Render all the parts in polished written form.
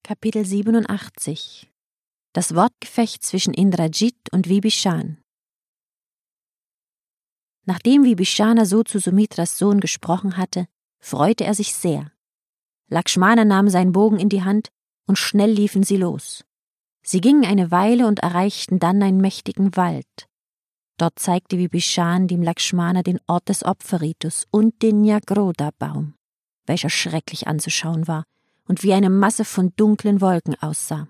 Kapitel 87 Das Wortgefecht zwischen Indrajit und Vibhishan. Nachdem Vibhishana so zu Sumitras Sohn gesprochen hatte, freute er sich sehr. Lakshmana nahm seinen Bogen in die Hand und schnell liefen sie los. Sie gingen eine Weile und erreichten dann einen mächtigen Wald. Dort zeigte Vibhishan dem Lakshmana den Ort des Opferritus und den Nyagroda-Baum, welcher schrecklich anzuschauen war und wie eine Masse von dunklen Wolken aussah.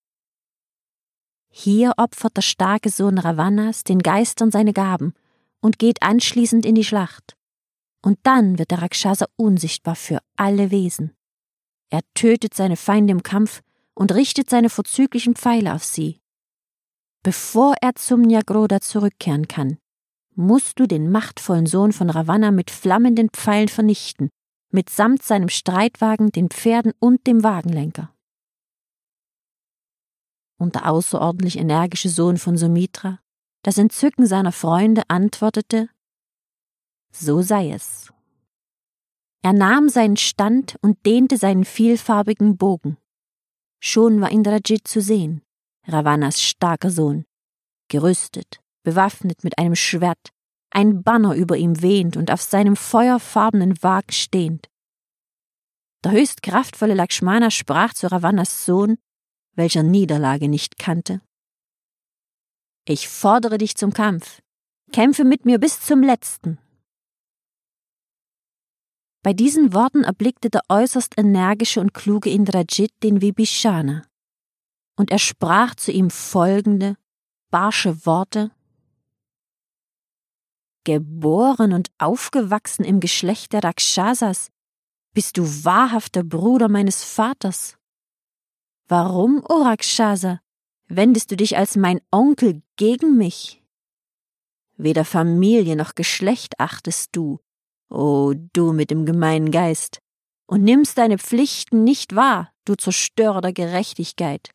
Hier opfert der starke Sohn Ravanas den Geistern seine Gaben und geht anschließend in die Schlacht. Und dann wird der Rakshasa unsichtbar für alle Wesen. Er tötet seine Feinde im Kampf und richtet seine vorzüglichen Pfeile auf sie. Bevor er zum Nyagroda zurückkehren kann, musst du den machtvollen Sohn von Ravana mit flammenden Pfeilen vernichten, mitsamt seinem Streitwagen, den Pferden und dem Wagenlenker. Und der außerordentlich energische Sohn von Sumitra, das Entzücken seiner Freunde, antwortete: So sei es. Er nahm seinen Stand und dehnte seinen vielfarbigen Bogen. Schon war Indrajit zu sehen, Ravanas starker Sohn, gerüstet, bewaffnet mit einem Schwert, ein Banner über ihm wehend und auf seinem feuerfarbenen Wagen stehend. Der höchst kraftvolle Lakshmana sprach zu Ravanas Sohn, welcher Niederlage nicht kannte: Ich fordere dich zum Kampf. Kämpfe mit mir bis zum Letzten. Bei diesen Worten erblickte der äußerst energische und kluge Indrajit den Vibhishana, und er sprach zu ihm folgende barsche Worte: Geboren und aufgewachsen im Geschlecht der Rakshasas, bist du wahrhafter Bruder meines Vaters. Warum, o Rakshasa, wendest du dich als mein Onkel gegen mich? Weder Familie noch Geschlecht achtest du, o du mit dem gemeinen Geist, und nimmst deine Pflichten nicht wahr, du Zerstörer der Gerechtigkeit.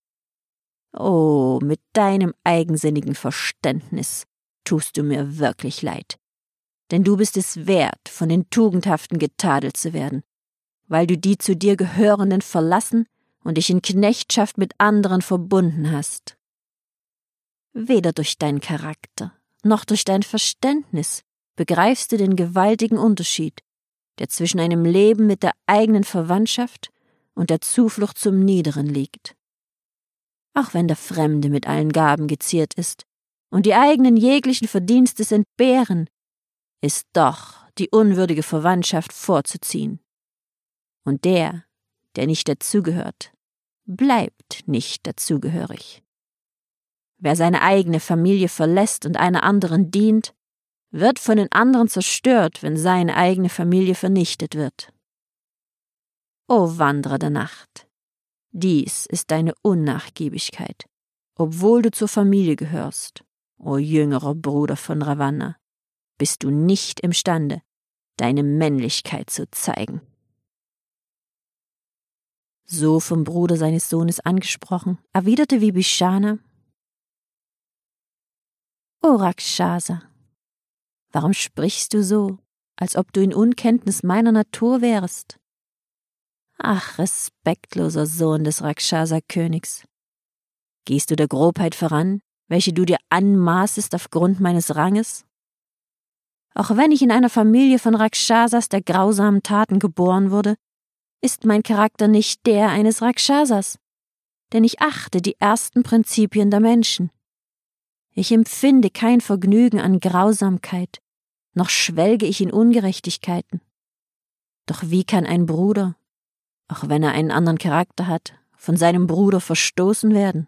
O, mit deinem eigensinnigen Verständnis tust du mir wirklich leid, denn du bist es wert, von den Tugendhaften getadelt zu werden, weil du die zu dir Gehörenden verlassen und dich in Knechtschaft mit anderen verbunden hast. Weder durch deinen Charakter noch durch dein Verständnis begreifst du den gewaltigen Unterschied, der zwischen einem Leben mit der eigenen Verwandtschaft und der Zuflucht zum Niederen liegt. Auch wenn der Fremde mit allen Gaben geziert ist und die eigenen jeglichen Verdienstes entbehren, ist doch die unwürdige Verwandtschaft vorzuziehen. Und der nicht dazugehört, bleibt nicht dazugehörig. Wer seine eigene Familie verlässt und einer anderen dient, wird von den anderen zerstört, wenn seine eigene Familie vernichtet wird. O Wanderer der Nacht, dies ist deine Unnachgiebigkeit, obwohl du zur Familie gehörst. O jüngerer Bruder von Ravana, bist du nicht imstande, deine Männlichkeit zu zeigen. So vom Bruder seines Sohnes angesprochen, erwiderte Vibhishana: O Rakshasa, warum sprichst du so, als ob du in Unkenntnis meiner Natur wärest? Ach, respektloser Sohn des Rakshasa-Königs, gehst du der Grobheit voran, welche du dir anmaßest aufgrund meines Ranges? Auch wenn ich in einer Familie von Rakshasas der grausamen Taten geboren wurde, ist mein Charakter nicht der eines Rakshasas, denn ich achte die ersten Prinzipien der Menschen. Ich empfinde kein Vergnügen an Grausamkeit, noch schwelge ich in Ungerechtigkeiten. Doch wie kann ein Bruder, auch wenn er einen anderen Charakter hat, von seinem Bruder verstoßen werden?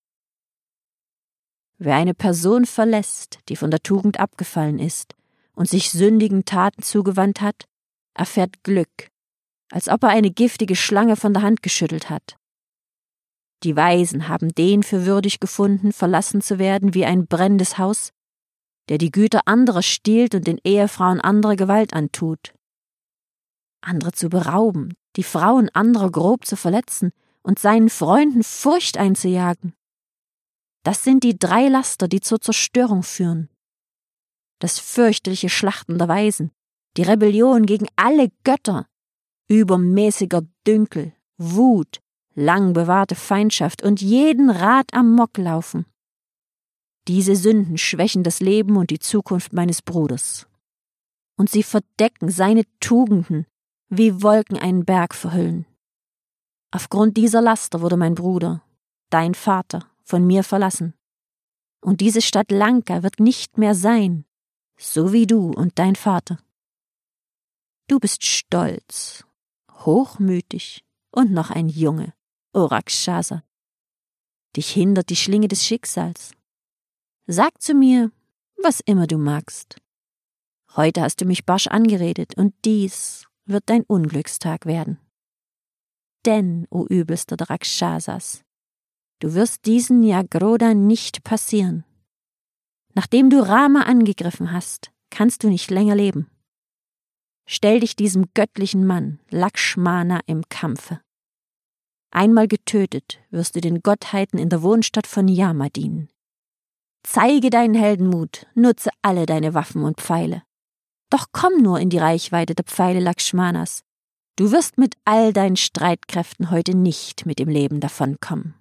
Wer eine Person verlässt, die von der Tugend abgefallen ist und sich sündigen Taten zugewandt hat, erfährt Glück, als ob er eine giftige Schlange von der Hand geschüttelt hat. Die Weisen haben den für würdig gefunden, verlassen zu werden wie ein brennendes Haus, der die Güter anderer stiehlt und den Ehefrauen anderer Gewalt antut. Andere zu berauben, die Frauen anderer grob zu verletzen und seinen Freunden Furcht einzujagen. Das sind die 3 Laster, die zur Zerstörung führen. Das fürchterliche Schlachten der Weisen, die Rebellion gegen alle Götter, übermäßiger Dünkel, Wut, lang bewahrte Feindschaft und jeden Rat Amok laufen. Diese Sünden schwächen das Leben und die Zukunft meines Bruders. Und sie verdecken seine Tugenden, wie Wolken einen Berg verhüllen. Aufgrund dieser Laster wurde mein Bruder, dein Vater, von mir verlassen. Und diese Stadt Lanka wird nicht mehr sein, so wie du und dein Vater. Du bist stolz, hochmütig und noch ein Junge, O Rakshasa. Dich hindert die Schlinge des Schicksals. Sag zu mir, was immer du magst. Heute hast du mich barsch angeredet, und dies wird dein Unglückstag werden. Denn, o übelster der Rakshasas, du wirst diesen Nyagrodha nicht passieren. Nachdem du Rama angegriffen hast, kannst du nicht länger leben. Stell dich diesem göttlichen Mann, Lakshmana, im Kampfe. Einmal getötet, wirst du den Gottheiten in der Wohnstadt von Yama dienen. Zeige deinen Heldenmut, nutze alle deine Waffen und Pfeile. Doch komm nur in die Reichweite der Pfeile Lakshmanas. Du wirst mit all deinen Streitkräften heute nicht mit dem Leben davonkommen.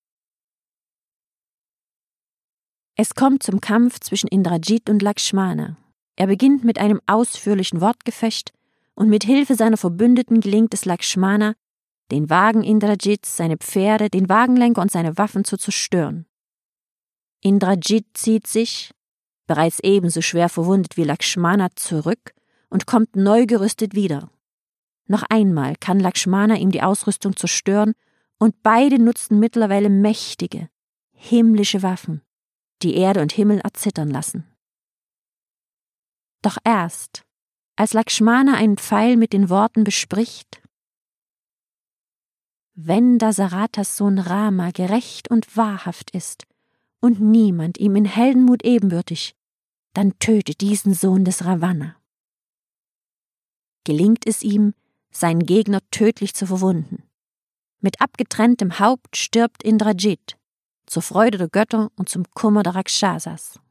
Es kommt zum Kampf zwischen Indrajit und Lakshmana. Er beginnt mit einem ausführlichen Wortgefecht, und mit Hilfe seiner Verbündeten gelingt es Lakshmana, den Wagen Indrajits, seine Pferde, den Wagenlenker und seine Waffen zu zerstören. Indrajit zieht sich, bereits ebenso schwer verwundet wie Lakshmana, zurück und kommt neu gerüstet wieder. Noch einmal kann Lakshmana ihm die Ausrüstung zerstören, und beide nutzen mittlerweile mächtige, himmlische Waffen, die Erde und Himmel erzittern lassen. Doch erst, als Lakshmana einen Pfeil mit den Worten bespricht: Wenn Dasarathas Sohn Rama gerecht und wahrhaft ist und niemand ihm in Heldenmut ebenbürtig, dann töte diesen Sohn des Ravana. Gelingt es ihm, seinen Gegner tödlich zu verwunden. Mit abgetrenntem Haupt stirbt Indrajit, zur Freude der Götter und zum Kummer der Rakshasas.